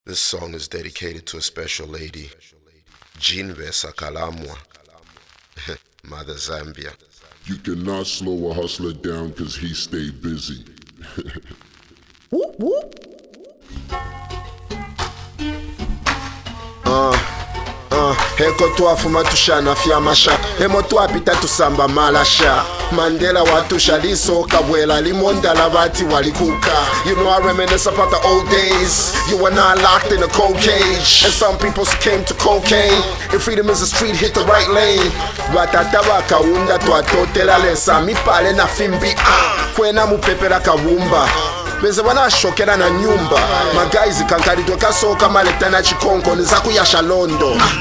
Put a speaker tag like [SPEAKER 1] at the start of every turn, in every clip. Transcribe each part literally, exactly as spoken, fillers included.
[SPEAKER 1] This song is dedicated to a special lady, Jinve Sakalamwa, Mother Zambia.
[SPEAKER 2] You cannot slow a hustler down cause he stay busy.
[SPEAKER 1] Whoop, whoop. Uh, uh, heko twafuma tushana fyamasha emo twapita tusamba malasha Mandela watusha lisoka bwela limondala bati walikuka. You know I reminisce about the old days. You were not locked in a cold cage, and some people succumbed to cocaine. If freedom is a street, hit the right lane. Batata wakaunda twatotela lesa mipale na fimbi ah kwena mupepera kawumba beze banashokera na nyumba magayizi kankalidwe kasoka maleta na chikonko niza kuyasha londo ah.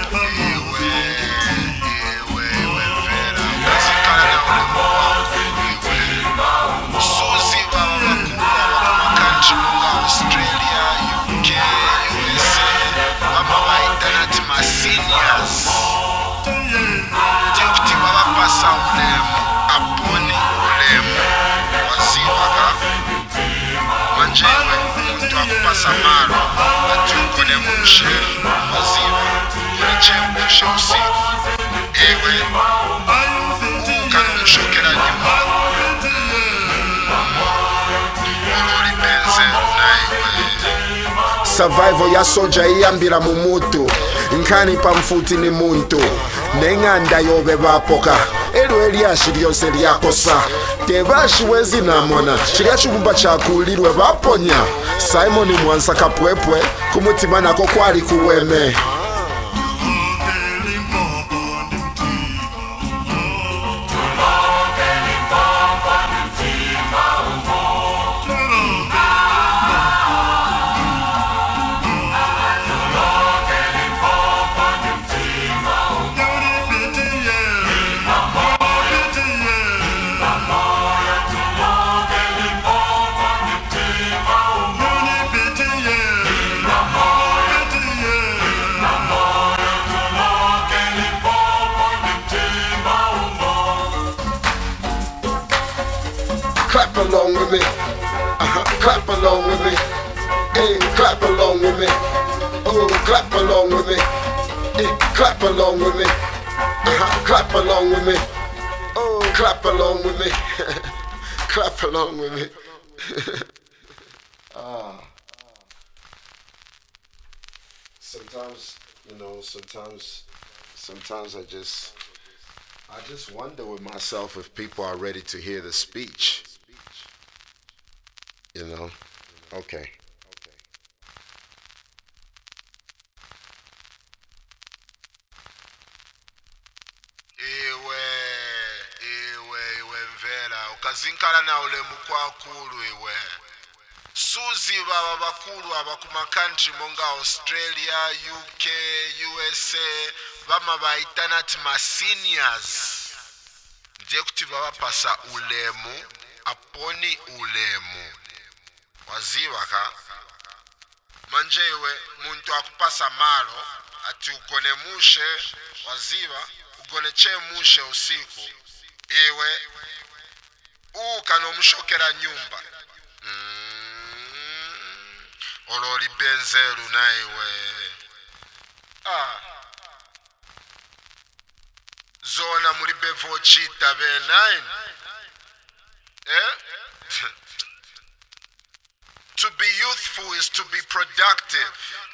[SPEAKER 3] Samaro, atukone mushe, waziva, ureche mushe usiku. Ewe, ukano mshokera nyuma. Olori benze na ewe.
[SPEAKER 1] Survival ya soja iyambira mu mutu, nkani pamfuti ni muntu. Nenganda yobe bapoka, elu eliashi lyose lyakosa. Tebashi wezi namona, chiriya chibumba chakulirwe baponya. Simon Mwansa kapwepwe, kumutima nako kwali kuweme. Clap along with me, uh-huh, clap along with me, hey, clap along with me, oh, clap along with me, hey, clap along with me, uh-huh, clap along with me, oh, clap along with me, clap along with me. Ah, sometimes, you know, sometimes, sometimes I just, I just wonder with myself if people are ready to hear the speech. You know? Okay.
[SPEAKER 3] Iwe, iwe, iwe mvela, ukazinkala na ule mkwakulu iwe. Suzi baba bakulu abakuma country monga Australia, U K, U S A, bama baitana tima seniors. Ndiye kuti baba pasa ulemu, aponi ulemu. Waziva ka? Manje iwe, muntu akupasa malo, ati ugone mushe, waziva, ugone che mushe usiku. Iwe, ukano mshokera nyumba. Mm, olori benzeru na iwe. Ah. Zona muri bevo chita be nine. Eh? To be youthful is to be productive.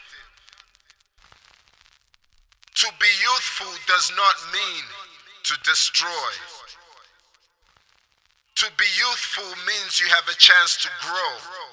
[SPEAKER 3] To be youthful does not mean to destroy. To be youthful means you have a chance to grow.